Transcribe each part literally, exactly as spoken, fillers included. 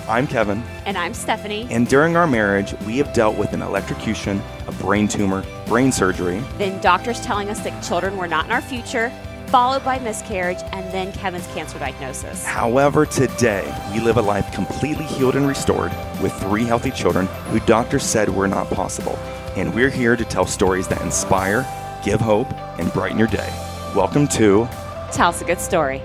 I'm Kevin. And I'm Stephanie. And during our marriage, we have dealt with an electrocution, a brain tumor, brain surgery. Then doctors telling us that children were not in our future, followed by miscarriage, and then Kevin's cancer diagnosis. However, today, we live a life completely healed and restored with three healthy children who doctors said were not possible. And we're here to tell stories that inspire, give hope, and brighten your day. Welcome to Tell Us a Good Story.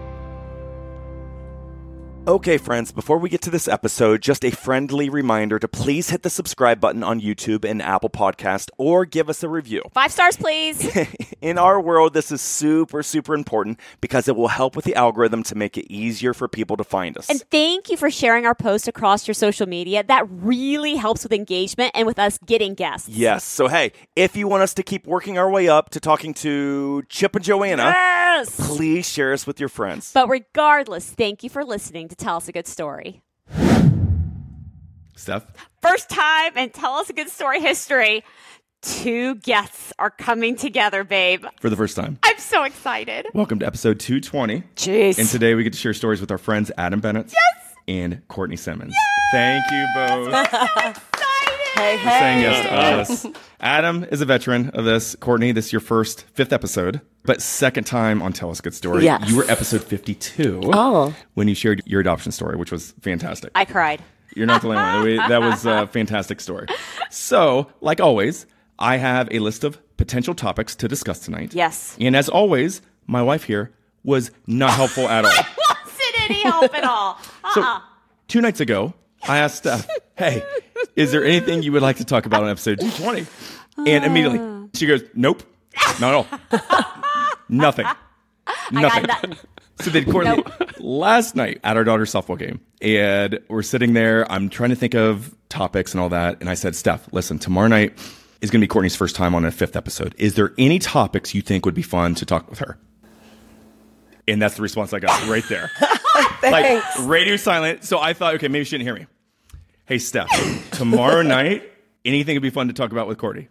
Okay, friends, before we get to this episode, just a friendly reminder to please hit the subscribe button on YouTube and Apple Podcast or give us a review. Five stars, please. In our world, this is super, super important because it will help with the algorithm to make it easier for people to find us. And thank you for sharing our post across your social media. That really helps with engagement and with us getting guests. Yes. So, hey, if you want us to keep working our way up to talking to Chip and Joanna, yes! Please share us with your friends. But regardless, thank you for listening to Tell Us a Good Story. Steph? First time in Tell Us a Good Story history, two guests are coming together, babe. For the first time. I'm so excited. Welcome to episode two twenty. Jeez. And today we get to share stories with our friends Adam Bennett yes! and Courtney Simmons. Yes! Thank you both. I'm so excited. Hey, hey. For saying yes to us. Adam is a veteran of this. Courtney, this is your first, fifth episode, but second time on Tell Us a Good Story. Yes. You were episode fifty-two Oh. when you shared your adoption story, which was fantastic. I cried. You're not the only one. We- That was a fantastic story. So, like always, I have a list of potential topics to discuss tonight. Yes. And as always, my wife here was not helpful at all. Wasn't any help at all. Uh-uh. So, two nights ago, I asked Steph, hey, is there anything you would like to talk about on episode two twenty? And immediately, she goes, nope, not at all. Nothing. Nothing. I got nothing. So then Courtney, Nope. last night at our daughter's softball game, and we're sitting there, I'm trying to think of topics and all that, and I said, Steph, listen, tomorrow night is going to be Courtney's first time on a fifth episode. Is there any topics you think would be fun to talk with her? And that's the response I got right there. Like, radio silent. So I thought, okay, maybe she didn't hear me. Hey, Steph, tomorrow night, anything would be fun to talk about with Courtney?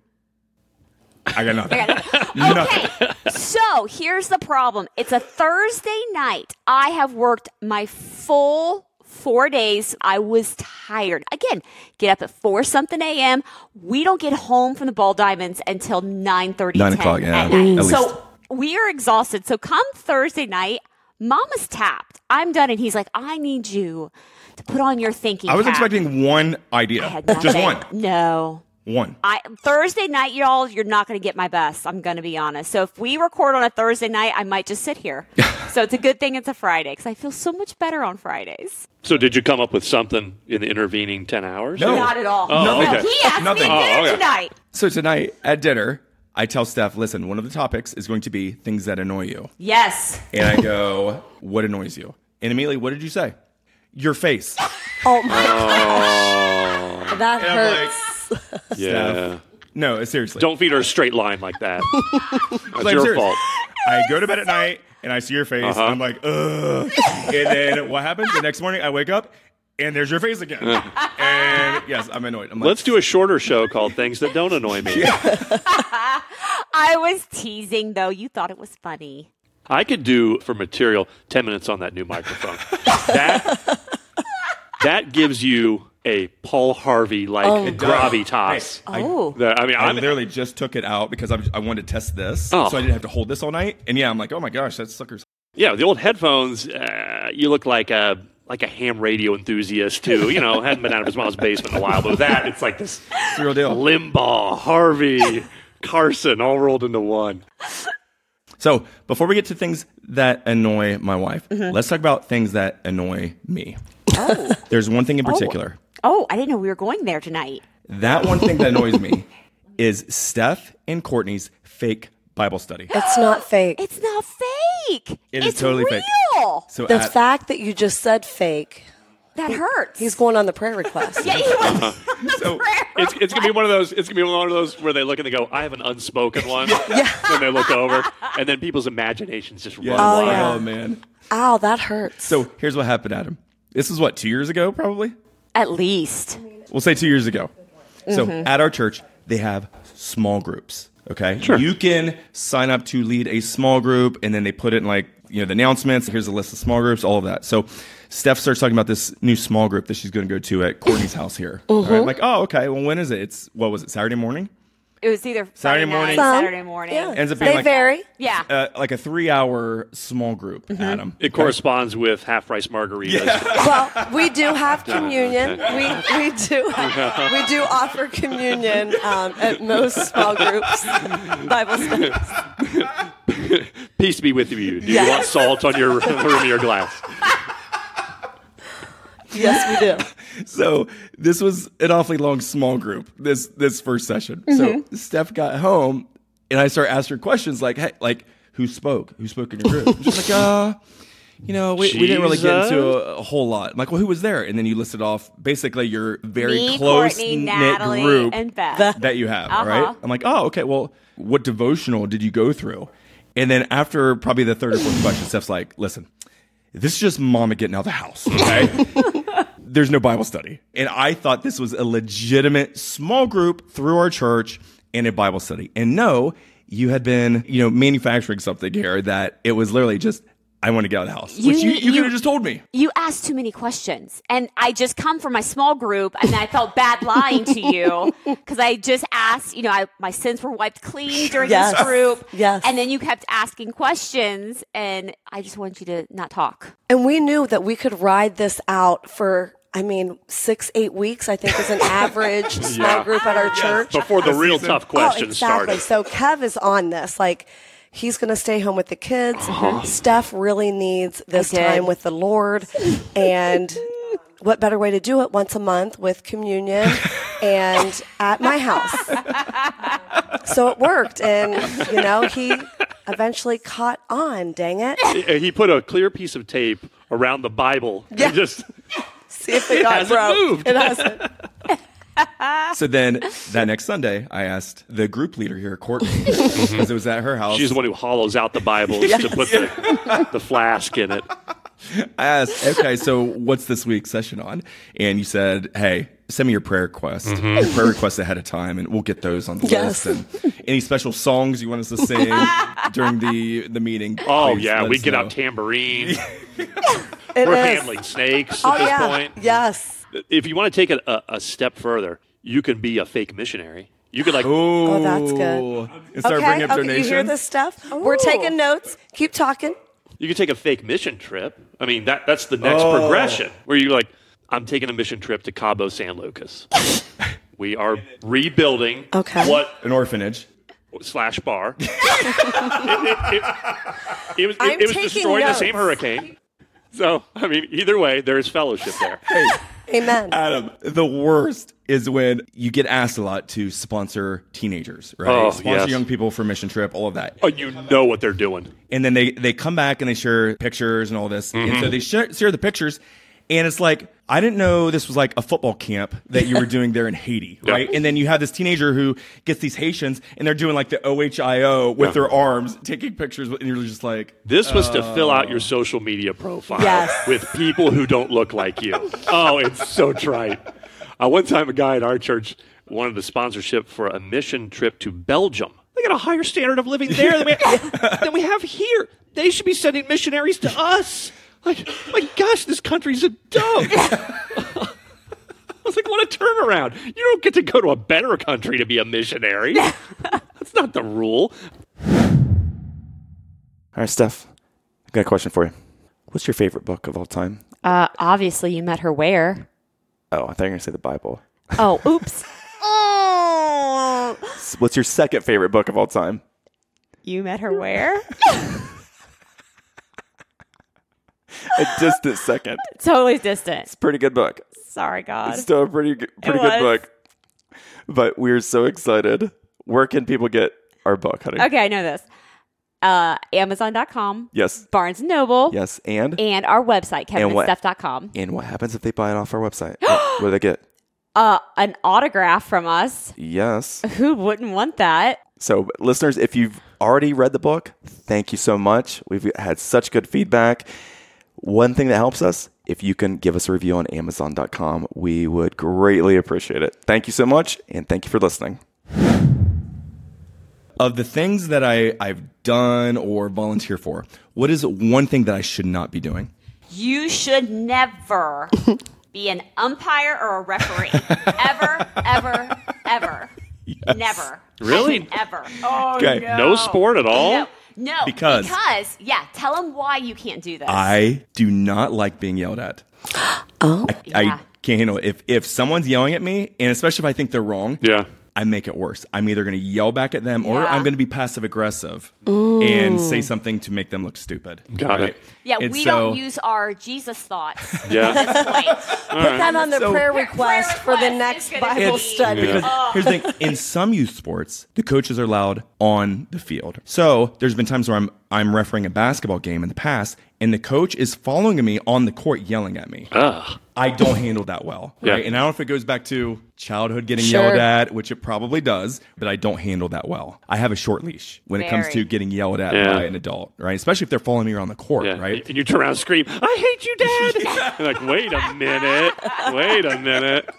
I got nothing. I got nothing. Okay, so here's the problem. It's a Thursday night. I have worked my full four days. I was tired. Again, get up at four something a.m. We don't get home from the Ball Diamonds until nine thirty, Nine ten o'clock, yeah, at night. at least. So we are exhausted. So come Thursday night, Mama's tapped. I'm done. And he's like, I need you to put on your thinking I was cap. expecting one idea. I had Just nothing. one. No. One. I Thursday night, y'all, you're not going to get my best. I'm going to be honest. So if we record on a Thursday night, I might just sit here. So it's a good thing it's a Friday because I feel so much better on Fridays. So did you come up with something in the intervening ten hours? No. Not at all. Oh, no, okay. he asked Nothing. me Oh, dinner okay. tonight. So tonight at dinner, I tell Steph, listen, one of the topics is going to be things that annoy you. Yes. And I go, what annoys you? And immediately, what did you say? Your face. Oh my Oh, gosh. That And I'm like, hurts. yeah. no, seriously. Don't feed her a straight line like that. That's Like, your serious. fault. I go to bed at night and I see your face Uh-huh. and I'm like, ugh. And then what happens? The next morning I wake up and there's your face again. And yes, I'm annoyed. I'm like, Let's do a shorter show called Things That Don't Annoy Me. I was teasing, though. You thought it was funny. I could do, for material, ten minutes on that new microphone. That that gives you a Paul Harvey-like Oh. gravitas. I, Oh. That- I mean, I I'm, literally just took it out because I'm, I wanted to test this. Oh. So I didn't have to hold this all night. And yeah, I'm like, oh my gosh, that sucker's. yeah, the old headphones, uh, you look like a like a ham radio enthusiast, too. You know, hadn't been out of his mom's basement in a while, but with that, it's like this It's the real deal. Limbaugh, Harvey, Carson, all rolled into one. So before we get to things that annoy my wife, Mm-hmm. let's talk about things that annoy me. Oh. There's one thing in particular. Oh, I didn't know we were going there tonight. That one thing that annoys me is Steph and Courtney's fake Bible study. It's not fake. It's not fake. It is it's totally real. fake. So The at- fact that you just said fake, That hurts. he's going on the prayer request. yeah, he was so It's, it's gonna be one of those. It's gonna be one of those where they look and they go, "I have an unspoken one." Yeah. Then they look over, and then people's imaginations just yeah, run Oh, wild. yeah. oh man. Ow, that hurts. So here's what happened, Adam. This is what, two years ago, probably? At least. We'll say two years ago. So Mm-hmm. at our church, they have small groups. Okay. Sure. You can sign up to lead a small group, and then they put it in like you know, the announcements. Here's a list of small groups, all of that. So Steph starts talking about this new small group that she's going to go to at Courtney's house here. Mm-hmm. All right, I'm like, oh, okay. Well, when is it? It's, what was it, Saturday morning? It was either Saturday Friday morning. night, Some, Saturday morning. yeah. Ends up being They like, vary. Yeah. uh, like a three-hour small group, Adam. It corresponds with half-price margaritas. Well, we do have communion. We we do we do offer communion um, at most small groups, Bible studies. Peace be with you. Do Yes. you want salt on your rim of your glass? Yes, we do. So this was an awfully long small group, this this first session. So Steph got home, and I started asking her questions like, hey, like, who spoke? Who spoke in your group? She's like, uh, you know, we, we didn't really get into a, a whole lot. I'm like, well, who was there? And then you listed off basically your very Me, close Courtney, knit Natalie, group and Beth. that you have, Uh-huh. right? I'm like, oh, okay, well, what devotional did you go through? And then after probably the third or fourth question, Steph's like, listen, this is just mama getting out of the house, okay? There's no Bible study. And I thought this was a legitimate small group through our church and a Bible study. And no, you had been, you know, manufacturing something here that it was literally just, I want to get out of the house. You- which you, you, you- could have just told me. You asked too many questions. And I just come from my small group, and I felt bad lying to you because I just asked, you know, I, my sins were wiped clean during Yes. this group. Yes. And then you kept asking questions, and I just wanted you to not talk. And we knew that we could ride this out for, I mean, six, eight weeks, I think is an average small Yeah. group at our church. Before the real tough Oh, questions exactly. started. So Kev is on this. Like, he's going to stay home with the kids. Steph really needs this I did. time with the Lord. And what better way to do it once a month with communion and at my house? So it worked. And, you know, he eventually caught on, dang it. He- He put a clear piece of tape around the Bible. Yeah. And just See if it got hasn't broke. moved. It hasn't. So then that next Sunday, I asked the group leader here, Courtney, because it was at her house. she's the one who hollows out the Bibles to put the, the flask in it. I asked, okay, so what's this week's session on? And you said, hey, send me your prayer request, Mm-hmm. prayer requests ahead of time, and we'll get those on the Yes. list. And any special songs you want us to sing during the, the meeting? Oh, please yeah, let we us get know. out tambourine. It We're is. handling snakes Oh, at this yeah. point. Yes. If you want to take it a, a step further, you can be a fake missionary. You could like Oh, that's good. And start Okay, bringing up okay, donations. you hear this stuff? We're taking notes. Keep talking. you could take a fake mission trip. I mean that that's the next Oh. progression where you're like, I'm taking a mission trip to Cabo San Lucas. We are rebuilding Okay. what An orphanage. slash bar. it, it- it- it was, it, I'm it was taking destroyed in the notes. same hurricane. So, I mean, either way, there is fellowship there. Amen. Adam, the worst is when you get asked a lot to sponsor teenagers, right? Oh, sponsor yes. young people for mission trip, all of that. Oh, you know what they're doing. And then they, they come back and they share pictures and all this. And Mm-hmm. so they share, share the pictures. And it's like, I didn't know this was like a football camp that you were doing there in Haiti, Yeah. right? And then you have this teenager who gets these Haitians and they're doing like the O H I O with Yeah. their arms, taking pictures. And you're just like, This was to fill out your social media profile Yes. with people who don't look like you. Oh, it's so trite. Uh, one time, a guy at our church wanted a sponsorship for a mission trip to Belgium. They got a higher standard of living there than we, than we have here. They should be sending missionaries to us. Like, my gosh, this country's a dump. I was like, what a turnaround. You don't get to go to a better country to be a missionary. That's not the rule. All right, Steph, I've got a question for you. What's your favorite book of all time? Uh, obviously, you met her where? Oh, I thought you were going to say the Bible. Oh, oops. Oh, What's your second favorite book of all time? you met her where? A distant second. Totally distant. Pretty good book. Sorry, God. It's still a pretty good, pretty It good was. book. But we're so excited. Where can people get our book, honey? Okay, I know this. Uh, Amazon dot com, Yes. Barnes and Noble, Yes. And and our website, kevin And and what- steph dot com. and what happens if they buy it off our website? What, what do they get? Uh, an autograph from us. Yes. Who wouldn't want that? So, listeners, if you've already read the book, thank you so much. We've had such good feedback. One thing that helps us, if you can give us a review on amazon dot com, we would greatly appreciate it. Thank you so much, and thank you for listening. Of the things that I, I've done or volunteer for, what is one thing that I should not be doing? You should never be an umpire or a referee. Ever, ever, ever. Yes. Never. Really? Ever. Okay. No sport at all? No. No. Because- Because, yeah, tell them why you can't do this. I do not like being yelled at. Oh. I, Yeah. I can't handle it. If, if someone's yelling at me, and especially if I think they're wrong, Yeah. I make it worse. I'm either going to yell back at them or Yeah. I'm going to be passive aggressive and say something to make them look stupid. Got it. Yeah, And we so- don't use our Jesus thoughts Yeah. at this point. Put that on the So- prayer request for the request is next gonna Bible be- study. Because Oh. here's the thing: in some youth sports, the coaches are loud on the field. So there's been times where I'm I'm refereeing a basketball game in the past, and the coach is following me on the court, yelling at me. Ugh. I don't handle that well, Yeah. right? And I don't know if it goes back to childhood getting Sure. yelled at, which it probably does, but I don't handle that well. I have a short leash when it comes Very. to getting yelled at Yeah. by an adult, right? Especially if they're following me around the court, Yeah. right? And you turn around and scream, I hate you, Dad. You're like, wait a minute. Wait a minute.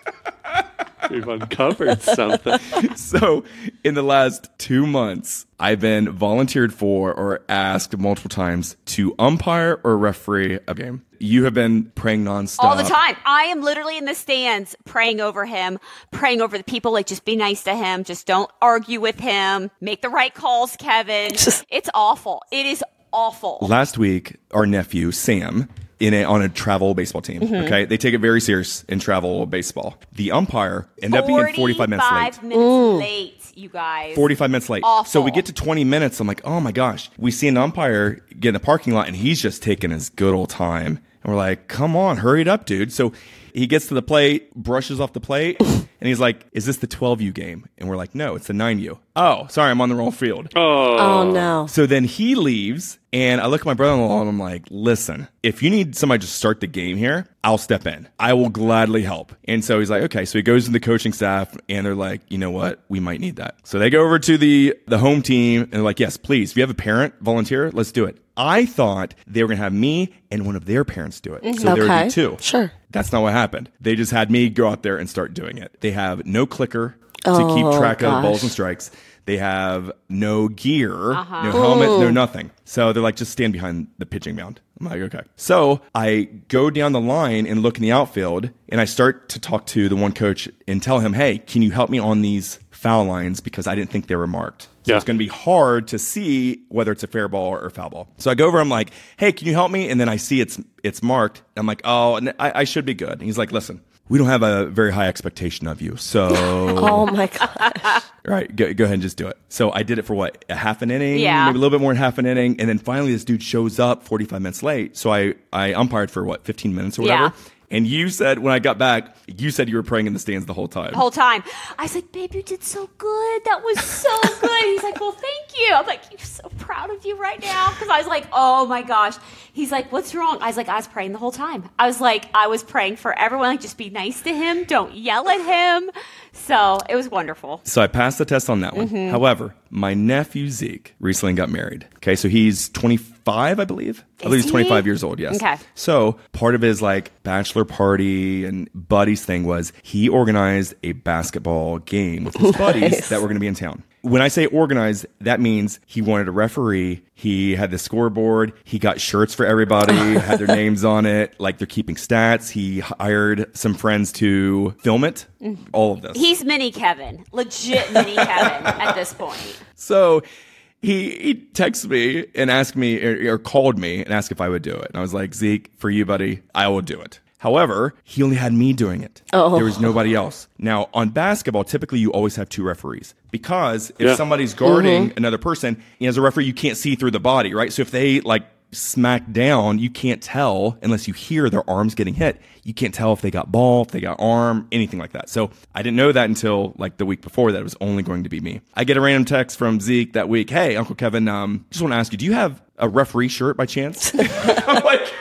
We've uncovered something. So, in the last two months, I've been volunteered for or asked multiple times to umpire or referee a game. You have been praying nonstop. All the time. I am literally in the stands praying over him, praying over the people. Like, just be nice to him. Just don't argue with him. Make the right calls, Kevin. It's awful. It is awful. Last week, our nephew, Sam, in a, on a travel baseball team, Mm-hmm. okay? They take it very serious in travel baseball. The umpire ended up being forty-five minutes late. forty-five minutes late, you guys. forty-five minutes late. Awful. So we get to twenty minutes. I'm like, oh my gosh. We see an umpire get in the parking lot and he's just taking his good old time. And we're like, come on, hurry it up, dude. So he gets to the plate, brushes off the plate, and he's like, is this the twelve U game? And we're like, no, it's the nine U. Oh, sorry, I'm on the wrong field. Oh, no. So then he leaves, and I look at my brother-in-law, and I'm like, listen, if you need somebody to start the game here, I'll step in. I will gladly help. And so he's like, okay. So he goes to the coaching staff, and they're like, you know what? We might need that. So they go over to the, the home team, and they're like, yes, please. If you have a parent volunteer, let's do it. I thought they were going to have me and one of their parents do it. So there would Okay. be two. Sure. That's not what happened. They just had me go out there and start doing it. They have no clicker to Oh, keep track of gosh. balls and strikes. They have no gear, no helmet, no nothing. So they're like, just stand behind the pitching mound. I'm like, okay. So I go down the line and look in the outfield, and I start to talk to the one coach and tell him, hey, can you help me on these foul lines because I didn't think they were marked. So Yeah. it's going to be hard to see whether it's a fair ball or a foul ball. So I go over, I'm like, hey, can you help me? And then I see it's it's marked. I'm like, oh, and I, I should be good. And he's like, listen, we don't have a very high expectation of you. So, Oh, my God. right, go, go ahead and just do it. So I did it for what, a half an inning? Yeah. Maybe a little bit more than half an inning. And then finally this dude shows up forty-five minutes late. So I, I umpired for what, fifteen minutes or whatever? Yeah. And you said, when I got back, you said you were praying in the stands the whole time. The whole time. I was like, babe, you did so good. That was so good. He's like, well, thank you. I'm like, you're so proud of you right now. Because I was like, oh my gosh. He's like, what's wrong? I was like, I was praying the whole time. I was like, I was praying for everyone. Like, just be nice to him. Don't yell at him. So it was wonderful. So I passed the test on that one. Mm-hmm. However, my nephew Zeke recently got married. Okay, so he's twenty-five, I believe. I believe he's he? twenty-five years old, yes. Okay. So part of his like bachelor party and buddies thing was he organized a basketball game with his buddies Nice. that were going to be in town. When I say organized, that means he wanted a referee. He had the scoreboard. He got shirts for everybody, had their names on it. Like they're keeping stats. He hired some friends to film it. All of this. He's mini Kevin. Legit mini Kevin at this point. So he he texted me and asked me or, or called me and asked if I would do it. And I was like, Zeke, for you, buddy, I will do it. However, he only had me doing it. Oh. There was nobody else. Now, on basketball, typically you always have two referees because if Yeah. somebody's guarding another person, you know, as a referee, you can't see through the body, right? So if they like smack down, you can't tell unless you hear their arms getting hit. You can't tell if they got ball, if they got arm, anything like that. So I didn't know that until like the week before that it was only going to be me. I get a random text from Zeke that week. Hey, Uncle Kevin, um, just want to ask you, do you have a referee shirt by chance? I'm like,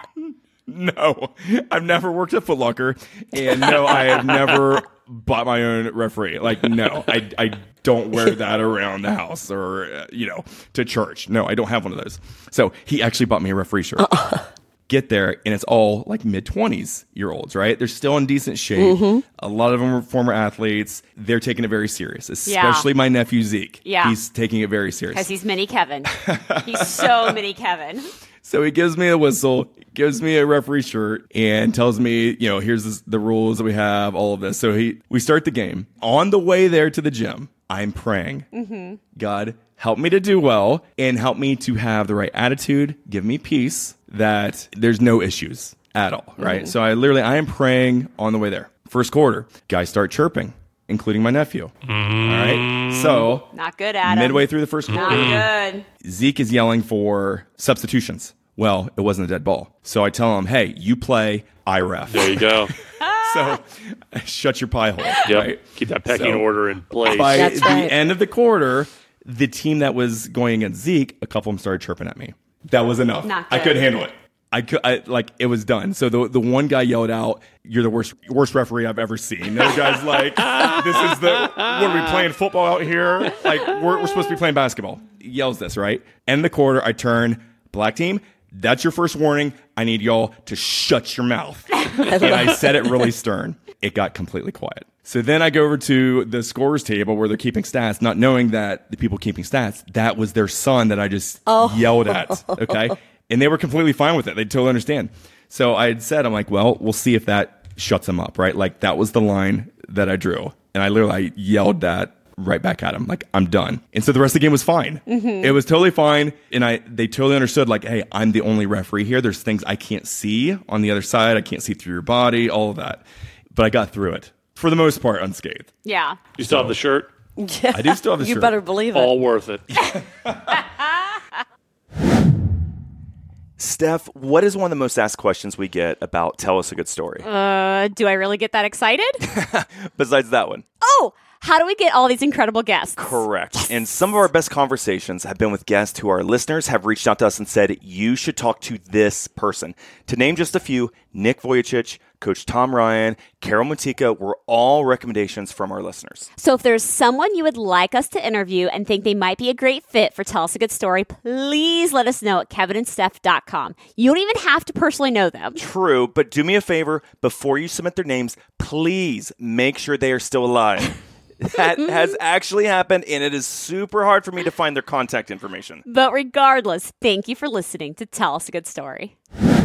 no, I've never worked at Foot Locker, and no, I have never bought my own referee. Like, no, I, I don't wear that around the house or, uh, you know, to church. No, I don't have one of those. So he actually bought me a referee shirt. get there, and it's all like mid-twenties year olds, right? They're still in decent shape. Mm-hmm. A lot of them are former athletes. They're taking it very serious, especially Yeah. my nephew Zeke. Yeah. He's taking it very serious. Because he's mini Kevin. He's so mini Kevin. So he gives me a whistle, gives me a referee shirt, and tells me, you know, here's this, the rules that we have, all of this. So he, we start the game. On the way there to the gym, I'm praying, mm-hmm. God, help me to do well and help me to have the right attitude, give me peace, that there's no issues at all, right? Mm-hmm. So I literally, I am praying on the way there. First quarter, guys start chirping, including my nephew. Mm. All right. So Not good, Adam. midway through the first Not quarter, good. Zeke is yelling for substitutions. Well, it wasn't a dead ball. So I tell him, hey, you play, I ref. There you go. So shut your pie hole. Yep. Right? Keep that pecking So, order in place. By That's the right. end of the quarter, the team that was going against Zeke, a couple of them started chirping at me. That was enough. Not I good. couldn't handle it. I could, I, like, it was done. So the the one guy yelled out, "You're the worst worst referee I've ever seen." The other guy's like, "This is the what are we playing football out here? Like we're we're supposed to be playing basketball." He yells this, right? End the quarter, I turn, black team, that's your first warning. I need y'all to shut your mouth. And I said it really stern. It got completely quiet. So then I go over to the scorers table where they're keeping stats, not knowing that the people keeping stats, that was their son that I just Oh. yelled at. Okay. And they were completely fine with it. They totally understand. So I had said, I'm like, well, we'll see if that shuts them up, right? Like that was the line that I drew. And I literally I yelled that right back at him. Like, I'm done. And so the rest of the game was fine. Mm-hmm. It was totally fine. And I they totally understood, like, hey, I'm the only referee here. There's things I can't see on the other side. I can't see through your body, all of that. But I got through it. For the most part, unscathed. Yeah. You still have the shirt? Yeah. I do still have the You shirt. better believe it. All worth it. Steph, what is one of the most asked questions we get about Tell Us a Good Story? Uh, do I really get that excited? Besides that one. Oh, how do we get all these incredible guests? Correct. And some of our best conversations have been with guests who our listeners have reached out to us and said, you should talk to this person. To name just a few, Nick Vujicic, Coach Tom Ryan, Carol Mutika were all recommendations from our listeners. So if there's someone you would like us to interview and think they might be a great fit for Tell Us a Good Story, please let us know at kevin and steph dot com. You don't even have to personally know them. True, but do me a favor, before you submit their names, please make sure they are still alive. That has actually happened, and it is super hard for me to find their contact information. But regardless, thank you for listening to Tell Us a Good Story.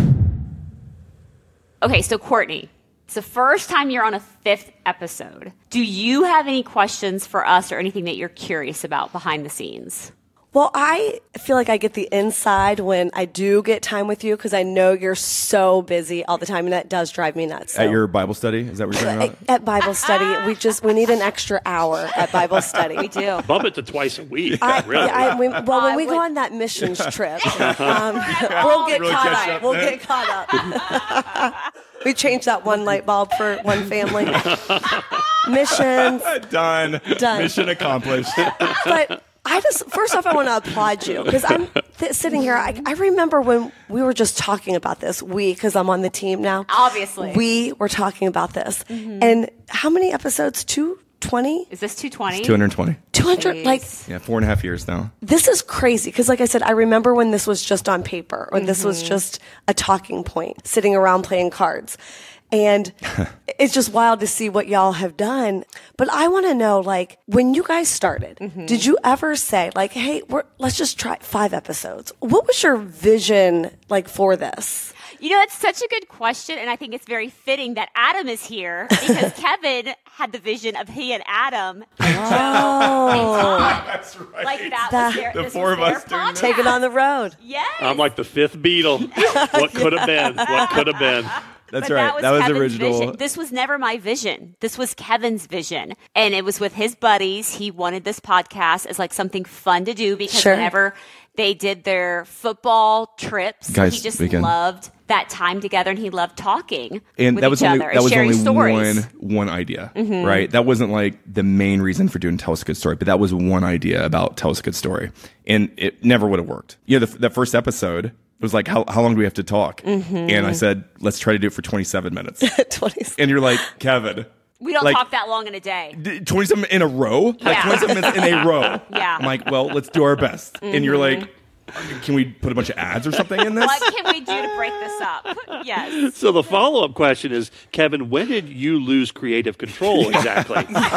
Okay, so Courtney, it's the first time you're on a fifth episode. Do you have any questions for us or anything that you're curious about behind the scenes? Well, I feel like I get the inside when I do get time with you because I know you're so busy all the time, and that does drive me nuts. So. At your Bible study? Is that what you're talking about? At Bible study, we just we need an extra hour at Bible study. We do. Bump it to twice a week. I, really. yeah, I, we, well, when I we go would- on that missions trip, um, we'll get Really caught catch up. up We'll then. get caught up. We changed that one light bulb for one family. Missions, Done. Done. Mission accomplished. but I just first off, I want to applaud you because I'm th- sitting here. I, I remember when we were just talking about this. We, because I'm on the team now. Obviously. we were talking about this. And how many episodes? Two twenty. Is this two twenty? two hundred twenty. Two hundred. Jeez. Like Yeah, four and a half years now. this is crazy because, like I said, I remember when this was just on paper, when this was just a talking point, sitting around playing cards. And it's just wild to see what y'all have done. But I want to know, like, when you guys started, did you ever say, like, hey, we're, let's just try five episodes? What was your vision, like, for this? You know, it's such a good question, and I think it's very fitting that Adam is here because Kevin had the vision of he and Adam. Oh, That's right. Like that The- was their, the this four was of their us doing podcast. this. take it on the road. Yes. I'm like the fifth Beatle. What could have been? What could have been? That's But right. That was, that was Kevin's original. Vision. This was never my vision. This was Kevin's vision. And it was with his buddies. He wanted this podcast as like something fun to do because Sure. whenever they did their football trips, Guys, he just weekend. loved that time together and he loved talking And with that was each only other that and was sharing only stories. one one idea, right? That wasn't like the main reason for doing Tell Us a Good Story, but that was one idea about Tell Us a Good Story, and it never would have worked. Yeah, the, the first episode it was like, how how long do we have to talk? And I said, let's try to do it for twenty-seven minutes. twenty. And you're like, Kevin, We don't like- talk that long in a day. d- twenty-seven in a row, like Yeah. twenty-seven minutes in a row. Yeah. I'm like, well, let's do our best. And you're like, Can we put a bunch of ads or something in this? What can we do to break this up? Yes. So the follow-up question is, Kevin, when did you lose creative control exactly?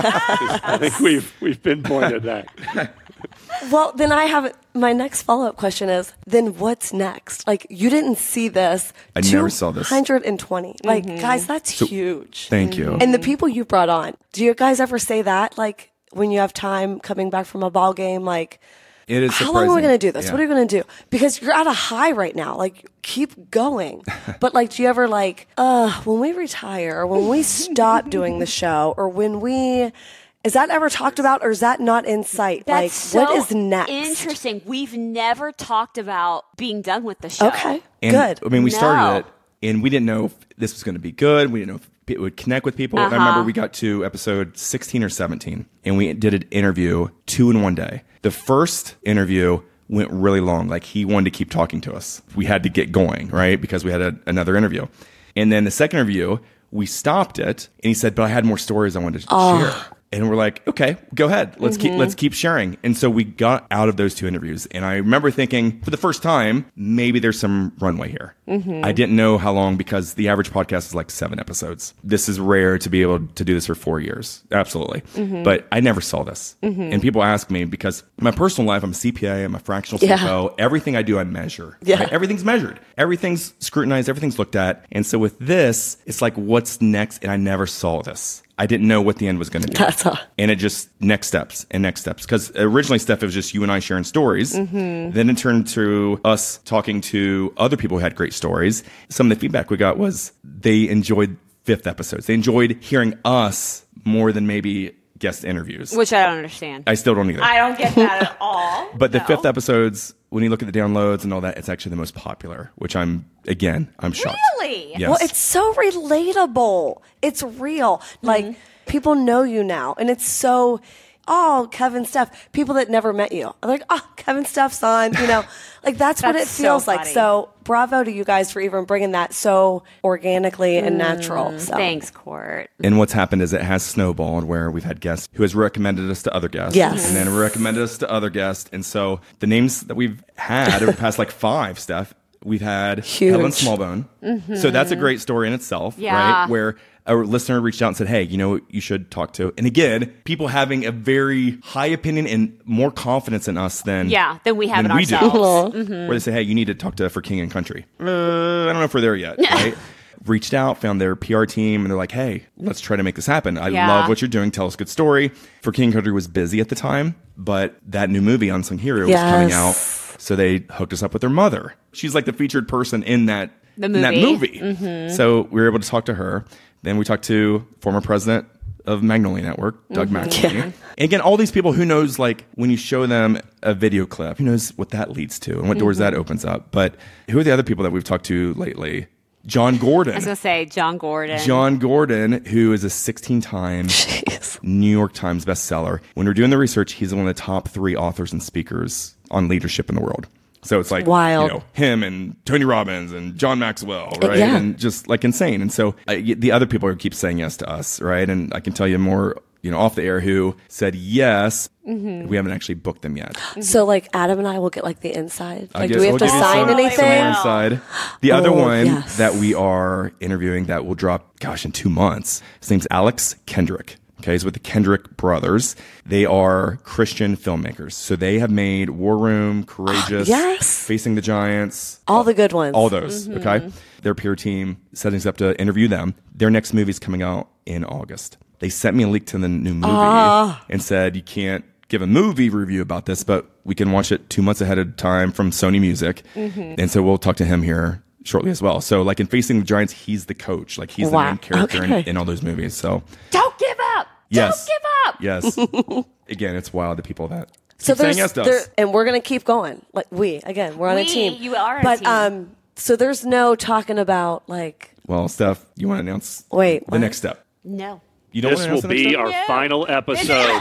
I think we've we've pinpointed that. Well, then I have my next follow-up question is, then what's next? Like, you didn't see this. I never saw this. two hundred twenty. Like, guys, that's huge. Thank you. And the people you brought on, do you guys ever say that? Like, when you have time coming back from a ball game, like, It is how long are we surprising. going to do this? Yeah. What are we going to do? Because you're at a high right now. Like, keep going. But, like, do you ever, like, uh, when we retire, or when we stop doing the show, or when we, is that ever talked about, or is that not in sight? That's like, so what is next? interesting. We've never talked about being done with the show. Okay, And, good. I mean, we No. started it, and we didn't know if this was going to be good. We didn't know if it would connect with people. And I remember we got to episode sixteen or seventeen, and we did an interview two in one day. The first interview went really long. Like, he wanted to keep talking to us. We had to get going, right? Because we had a, another interview. And then the second interview, we stopped it, and he said, but I had more stories I wanted to share. And we're like, okay, go ahead. Let's keep let's keep sharing. And so we got out of those two interviews. And I remember thinking, for the first time, maybe there's some runway here. I didn't know how long, because the average podcast is like seven episodes. This is rare to be able to do this for four years. Absolutely. But I never saw this. And people ask me, because my personal life, I'm a C P A, I'm a fractional Yeah. C F O. Everything I do, I measure. Yeah. right? Everything's measured. Everything's scrutinized. Everything's looked at. And so with this, it's like, what's next? And I never saw this. I didn't know what the end was going to be. That's all. And it just next steps and next steps. Because originally, Steph, it was just you and I sharing stories. Then it turned to us talking to other people who had great stories. Some of the feedback we got was they enjoyed fifth episodes. They enjoyed hearing us more than maybe guest interviews. Which I don't understand. I still don't either. I don't get that at all. But the No. fifth episodes, when you look at the downloads and all that, it's actually the most popular, which I'm, again, I'm shocked. Really? Yes. Well, it's so relatable. It's real. Like, people know you now. And it's so, oh, Kevin Steph. People that never met you are like, oh, Kevin Steph's on. You know, like, that's, what it That's so feels like. funny. So, bravo to you guys for even bringing that so organically and natural. So. Thanks, Court. And what's happened is it has snowballed, where we've had guests who has recommended us to other guests. Yes. And then recommended us to other guests. And so the names that we've had over the past like five, Steph, we've had Huge. Helen Smallbone. So that's a great story in itself, Yeah. right? Where a listener reached out and said, hey, you know what you should talk to? And again, people having a very high opinion and more confidence in us than, Yeah, than we have than in we do. ourselves. Where they say, hey, you need to talk to For King and Country. Uh, I don't know if we're there yet, right? Reached out, found their P R team, and they're like, hey, let's try to make this happen. I Yeah. love what you're doing. Tell us a good story. For King and Country was busy at the time, but that new movie, Unsung Hero, was Yes. coming out. So they hooked us up with their mother. She's like the featured person in that, The in that movie. movie. So we were able to talk to her. Then we talked to former president of Magnolia Network, Doug McElhaney. And again, all these people, who knows, like, when you show them a video clip, who knows what that leads to and what doors that opens up. But who are the other people that we've talked to lately? John Gordon. I was going to say John Gordon. John Gordon, who is a sixteen-time New York Times bestseller. When we're doing the research, he's one of the top three authors and speakers on leadership in the world. So it's like, Wild. you know, him and Tony Robbins and John Maxwell, right? Yeah. And just like insane. And so uh, y- the other people keep saying yes to us, right? And I can tell you more, you know, off the air, who said yes. We haven't actually booked them yet. So, like, Adam and I will get, like, the inside. I Like, guess do we have we'll to give you sign some- anything? some more inside. The other Oh, one yes. that we are interviewing that will drop, gosh, in two months. His name's Alex Kendrick. Okay, he's with the Kendrick brothers. They are Christian filmmakers. So they have made War Room, Courageous, Yes. Facing the Giants. All the good ones. All those, okay? Their peer team setting us up to interview them. Their next movie's coming out in August. They sent me a link to the new movie and said, you can't give a movie review about this, but we can watch it two months ahead of time from Sony Music. And so we'll talk to him here shortly as well. So like in Facing the Giants, he's the coach. Like he's Wow. the main character Okay. in, in all those movies. So Don't give up. yes. Don't give up. Yes. Again, it's wild, the people that So keep saying there's, yes to there, us. and we're gonna keep going. Like we again, we're on a We, team. you are a but team. um, so there's no talking about like. Well, Steph, you want to announce Wait, the what? next step? No. You don't This want to will announce the next be step? our Yeah. final episode.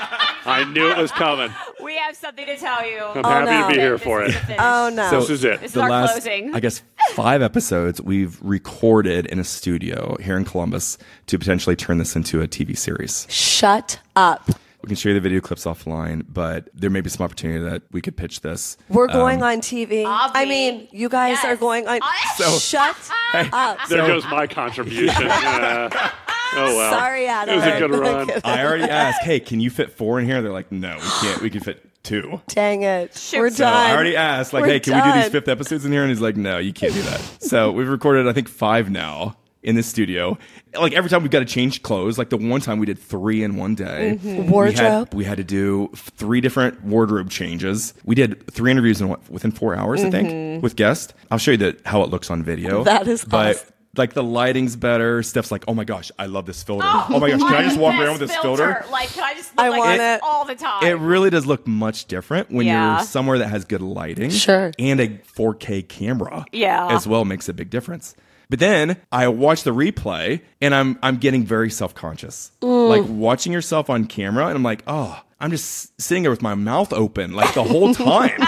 I knew it was coming. We have something to tell you. I'm happy no. to be here This for is it. the finish. Oh no! So This is it. This is the our last, closing. I guess, five episodes we've recorded in a studio here in Columbus to potentially turn this into a T V series. Shut up. We can show you the video clips offline, but there may be some opportunity that we could pitch this. We're going Um, on T V. Obvi. I mean, you guys Yes. are going on. So- Shut up. There goes my contribution. Yeah. Oh, well. Sorry, Adam. It was a good run. I already asked, hey, can you fit four in here? They're like, no, we can't. We can fit two. Dang it. We're So done. I already asked, like, We're hey, can we do these done. fifth episodes in here? And he's like, no, you can't do that. So we've recorded, I think, five now in the studio. Like every time we've got to change clothes. Like the one time we did three in one day. We Wardrobe. had, we had to do three different wardrobe changes. We did three interviews in what, within four hours, I think, with guests. I'll show you the, how it looks on video. That is but, awesome. Like the lighting's better. Steph's like, oh my gosh, I love this filter. Oh, my gosh, can I just walk around with this filter? Like, can I just look I like want this it. all the time? It really does look much different when Yeah. you're somewhere that has good lighting. Sure. And a four K camera. Yeah. As well makes a big difference. But then I watch the replay and I'm I'm getting very self-conscious. Like watching yourself on camera and I'm like, oh, I'm just sitting there with my mouth open like the whole time.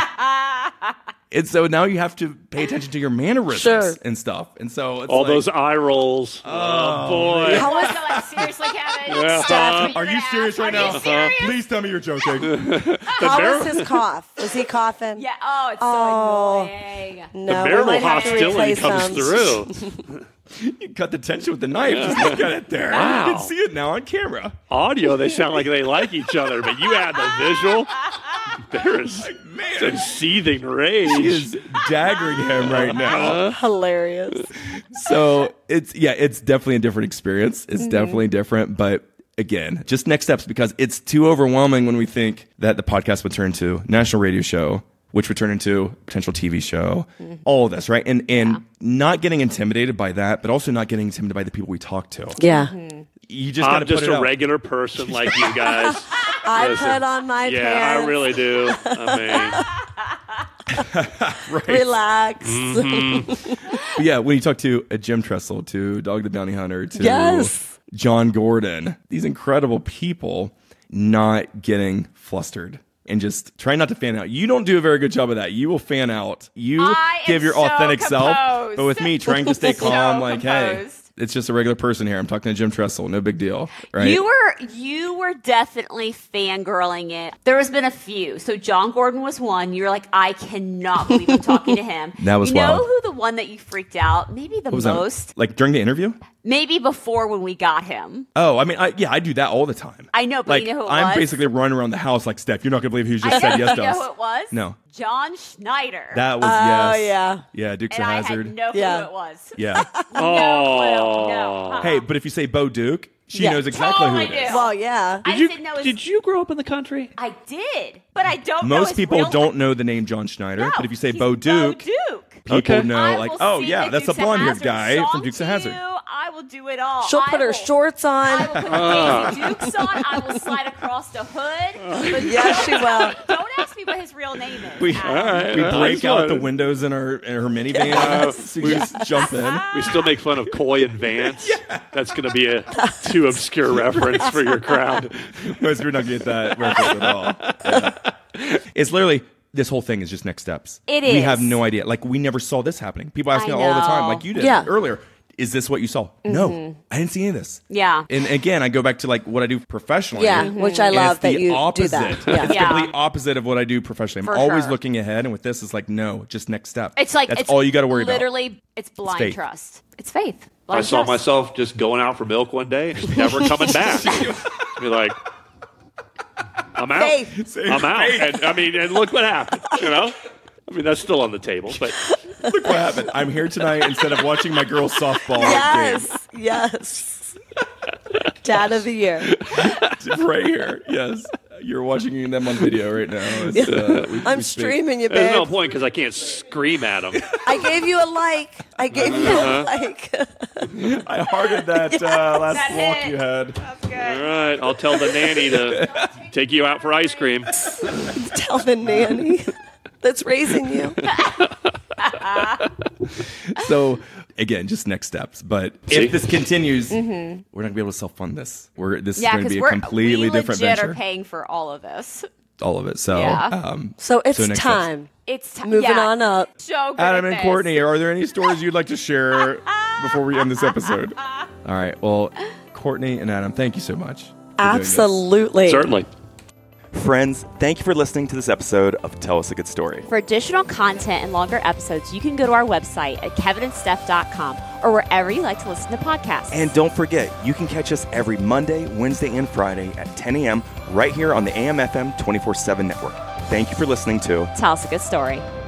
And so now you have to pay attention to your mannerisms Sure. and stuff. And so it's All like, those eye rolls. Oh, boy. How was So, like, seriously, Kevin? Yeah. Steph, Are you serious right now? Are you serious? Please tell me you're joking. How barrel- was his cough? Was he coughing? Yeah. Oh, it's so Oh. annoying. No, The we marital might have to hostility replace comes him. through. You cut the tension with the knife. Just look at it there. Wow. You can see it now on camera. Audio, they sound like they like each other, but you add the visual, there is Man. some seething She rage. is daggering him right now. Hilarious. So it's yeah, it's definitely a different experience. It's definitely different, but again, just next steps because it's too overwhelming when we think that the podcast would turn into national radio show, which would turn into a potential T V show, all of this, right? And and not getting intimidated by that, but also not getting intimidated by the people we talk to. Yeah. You just got to I'm just put it a out. regular person like you guys. I Listen, put on my yeah, pants. I really do. I Right. Relax. But yeah, when you talk to a Jim Tressel, to Dog the Bounty Hunter, to Yes. John Gordon, these incredible people not getting flustered and just trying not to fan out. You don't do a very good job of that. You will fan out. You I am give your so authentic self. composed. But with me, trying to stay So calm, like, hey, composed. it's just a regular person here. I'm talking to Jim Tressel. No big deal. Right? You were you were definitely fangirling it. There has been a few. So John Gordon was one. You were like, I cannot believe I'm talking to him. That was you know wild. who the one that you freaked out? Maybe the What was that? most. Like during the interview? Maybe before when we got him. Oh, I mean, I, yeah, I do that all the time. I know, but like, you know who it I'm was? basically running around the house like, Steph, you're not going to believe who just I said know, yes to you know us. who it was? No. John Schneider. That was, Oh, yes. yeah. Yeah, Dukes and of I Hazzard. had no clue Yeah. who it was. Yeah. Oh. No clue. No. Hey, but if you say Bo Duke, she Yeah. knows exactly Totally who it is. do. Well, yeah. I Did didn't you, know his, did you grow up in the country? I did, but I don't know Most his people real don't name. know the name John Schneider, No, but if you say he's Bo Duke, Bo Duke. people Okay. know, I like, will oh, sing yeah, the that's the Dukes of blonde haired Hazzard guy song from Dukes of to Hazzard. you. I will do it all. She'll I put her will- shorts I on. will put the Daisy Dukes on. I will slide across the hood. But Yeah, she will. don't ask me what his real name is. We, Adam. All right. we I break just out wanted- the windows in her in her minivan. So you just jump in. We still make fun of Coy and Vance. That's going to be a too obscure reference for your crowd. Most people don't get that reference at all. Yeah. It's literally, this whole thing is just next steps. It We is. have no idea. Like, we never saw this happening. People ask I me all the time, know. like you did Yeah. earlier. Is this what you saw? No, I didn't see any of this. Yeah. And again, I go back to like what I do professionally. Yeah, which I And love it's that the you opposite. do that. Yeah. It's Yeah. the complete opposite of what I do professionally. I'm For always sure. looking ahead, and with this, it's like no, just next step. It's like that's it's all you got to worry literally, about. it's blind faith. trust. It's faith. I Blind saw trust. myself just going out for milk one day and just never coming back. Be like, I'm out. Faith. I'm out. And I mean, and look what happened. You know, I mean, that's still on the table, but Look what happened. I'm here tonight instead of watching my girls' softball Yes. Yes. Dad of the year. game right here. Yes, you're watching them on video right now. It's, uh, we- I'm we speak. streaming you, there's no babe. point because I can't scream at them. I gave you a like. I gave you a like. I hearted that uh, last That walk hit. you had. All right, I'll tell the nanny to take you out for ice cream. Tell the nanny that's raising you. So again, just next steps. But See? if this continues, we're not gonna be able to self fund this. We're this Yeah, is going to because be a we're completely we different legit venture. are paying for all of this. All of it. So Yeah. um, So it's So next time. It's t- Moving yeah, on up. So good Adam at and this. Courtney, are there any stories you'd like to share before we end this episode? All right. Well, Courtney and Adam, thank you so much. for doing this. Absolutely. Certainly. Friends, thank you for listening to this episode of Tell Us a Good Story. For additional content and longer episodes, you can go to our website at kevin and steph dot com or wherever you like to listen to podcasts. And don't forget, you can catch us every Monday, Wednesday, and Friday at ten a.m. right here on the A M F M twenty-four seven network. Thank you for listening to Tell Us a Good Story.